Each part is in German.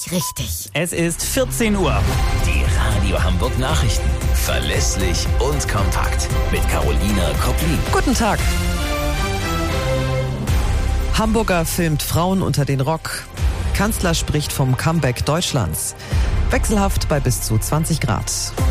richtig. Es ist 14 Uhr. Die Radio Hamburg Nachrichten. Verlässlich und kompakt. Mit Carolina Kopplin. Guten Tag. Hamburger filmt Frauen unter den Rock. Kanzler spricht vom Comeback Deutschlands. Wechselhaft bei bis zu 20 Grad.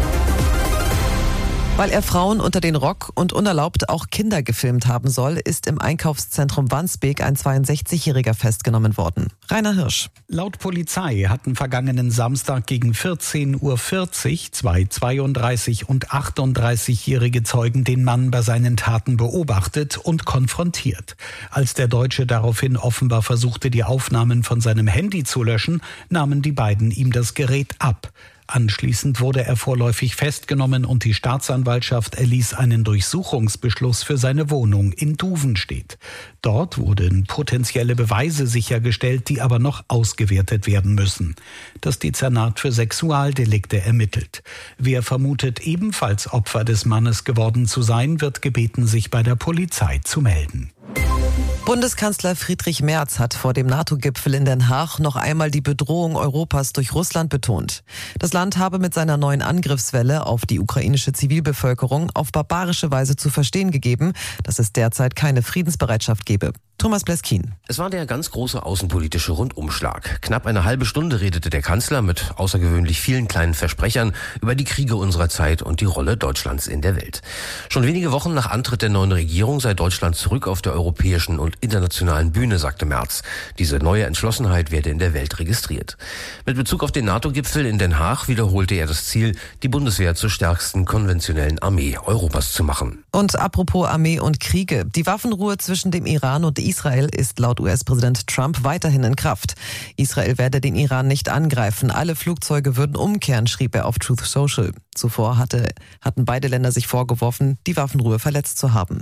Weil er Frauen unter den Rock und unerlaubt auch Kinder gefilmt haben soll, ist im Einkaufszentrum Wandsbek ein 62-Jähriger festgenommen worden. Rainer Hirsch. Laut Polizei hatten vergangenen Samstag gegen 14:40 Uhr zwei 32- und 38-jährige Zeugen den Mann bei seinen Taten beobachtet und konfrontiert. Als der Deutsche daraufhin offenbar versuchte, die Aufnahmen von seinem Handy zu löschen, nahmen die beiden ihm das Gerät ab. Anschließend wurde er vorläufig festgenommen und die Staatsanwaltschaft erließ einen Durchsuchungsbeschluss für seine Wohnung in Duvenstedt. Dort wurden potenzielle Beweise sichergestellt, die aber noch ausgewertet werden müssen. Das Dezernat für Sexualdelikte ermittelt. Wer vermutet, ebenfalls Opfer des Mannes geworden zu sein, wird gebeten, sich bei der Polizei zu melden. Bundeskanzler Friedrich Merz hat vor dem NATO-Gipfel in Den Haag noch einmal die Bedrohung Europas durch Russland betont. Das Land habe mit seiner neuen Angriffswelle auf die ukrainische Zivilbevölkerung auf barbarische Weise zu verstehen gegeben, dass es derzeit keine Friedensbereitschaft gebe. Thomas Bleskin. Es war der ganz große außenpolitische Rundumschlag. Knapp eine halbe Stunde redete der Kanzler mit außergewöhnlich vielen kleinen Versprechern über die Kriege unserer Zeit und die Rolle Deutschlands in der Welt. Schon wenige Wochen nach Antritt der neuen Regierung sei Deutschland zurück auf der europäischen und internationalen Bühne, sagte Merz. Diese neue Entschlossenheit werde in der Welt registriert. Mit Bezug auf den NATO-Gipfel in Den Haag wiederholte er das Ziel, die Bundeswehr zur stärksten konventionellen Armee Europas zu machen. Und apropos Armee und Kriege, die Waffenruhe zwischen dem Iran und Israel ist laut US-Präsident Trump weiterhin in Kraft. Israel werde den Iran nicht angreifen, alle Flugzeuge würden umkehren, schrieb er auf Truth Social. Zuvor hatten beide Länder sich vorgeworfen, die Waffenruhe verletzt zu haben.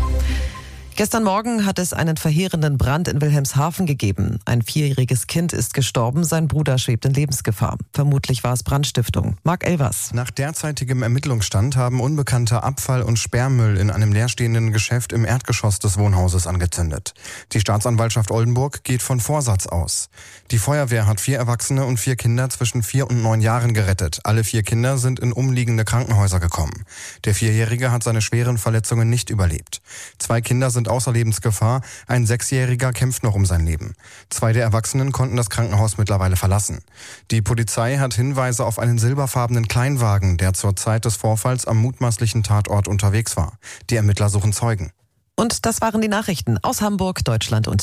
Gestern Morgen hat es einen verheerenden Brand in Wilhelmshaven gegeben. Ein 4-jähriges Kind ist gestorben, sein Bruder schwebt in Lebensgefahr. Vermutlich war es Brandstiftung. Marc Elvers. Nach derzeitigem Ermittlungsstand haben Unbekannte Abfall- und Sperrmüll in einem leerstehenden Geschäft im Erdgeschoss des Wohnhauses angezündet. Die Staatsanwaltschaft Oldenburg geht von Vorsatz aus. Die Feuerwehr hat 4 Erwachsene und 4 Kinder zwischen 4 und 9 Jahren gerettet. Alle 4 Kinder sind in umliegende Krankenhäuser gekommen. Der 4-Jährige hat seine schweren Verletzungen nicht überlebt. 2 Kinder sind außer Lebensgefahr, ein 6-Jähriger kämpft noch um sein Leben. 2 der Erwachsenen konnten das Krankenhaus mittlerweile verlassen. Die Polizei hat Hinweise auf einen silberfarbenen Kleinwagen, der zur Zeit des Vorfalls am mutmaßlichen Tatort unterwegs war. Die Ermittler suchen Zeugen. Und das waren die Nachrichten aus Hamburg, Deutschland und